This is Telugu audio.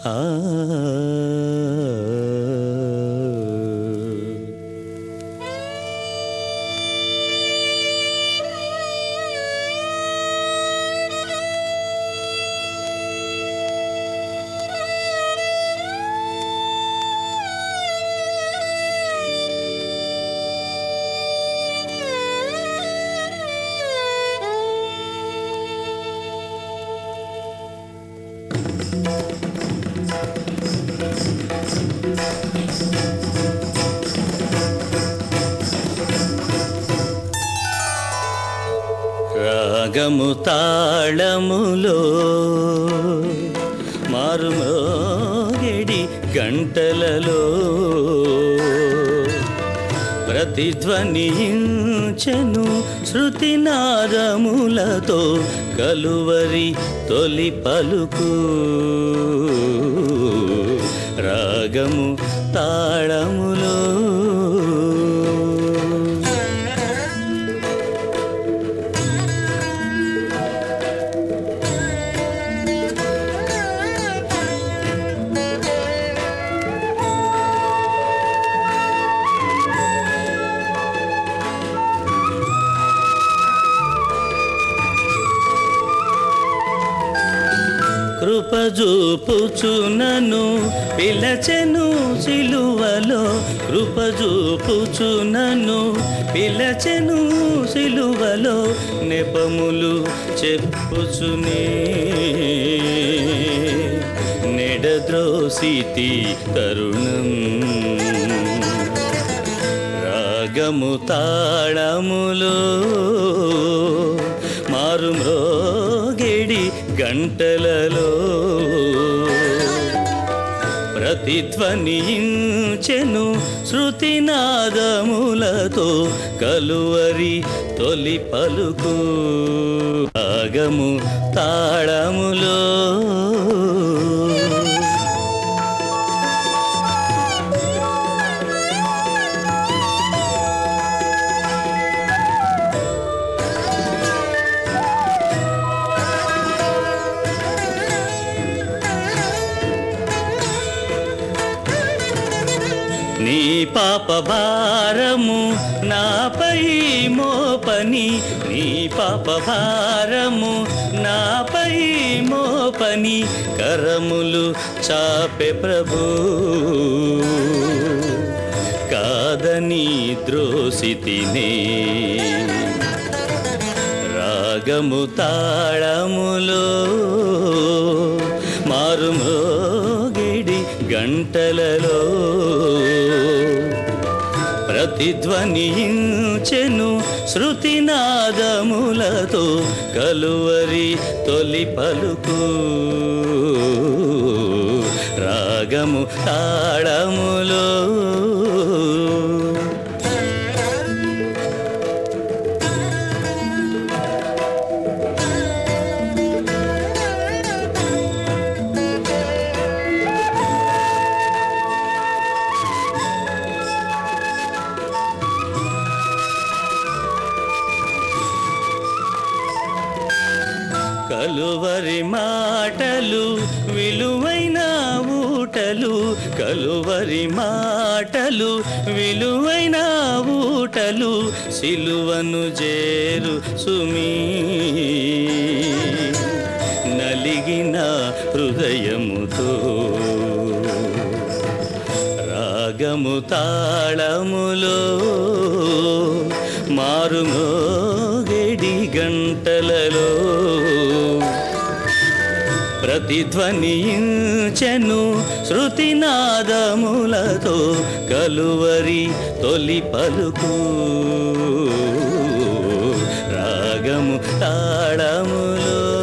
ఆ రాగము తాళములో మారుమోగెడి గంటలలో ప్రతిధ్వనించెను శృతినాదములతో కలువరి తొలి పలుకు రాగము తాళములో కృపజూపుచునను పిలచెను సిలువలో కృపజూపుచునను పిలచెను సిలువలో నెపములు చెప్పుచునే నెడద్రోసితి తరుణం రాగము తాళములో మారుమ్రోగెడి గంటలలో ప్రతిధ్వనించెను శృతినాదములతో కలువరి తొలి పలుకు రాగము తాళములో నీ పాప భారము నాపై మోపని నీ పాప భారము నాపై మోపని కరములు చాపె ప్రభు కాదని ద్రోసితినే రాగము తాళములో మారుమోగెడి గంటలలో ప్రతిధ్వనించెను శృతినాదములతో కలువరి తొలి పలుకు రాగము తాళములో కలువరి మాటలు విలువైన ఊటలు కలువరి మాటలు విలువైన ఊటలు సిలువను చేరు సుమీ నలిగిన హృదయముతో రాగము తాళములో మారుమోగెడి గంటలలో ప్రతిధ్వనించెను శృతినాదములతో కలువరి తొలి పలుకు రాగము తాళములో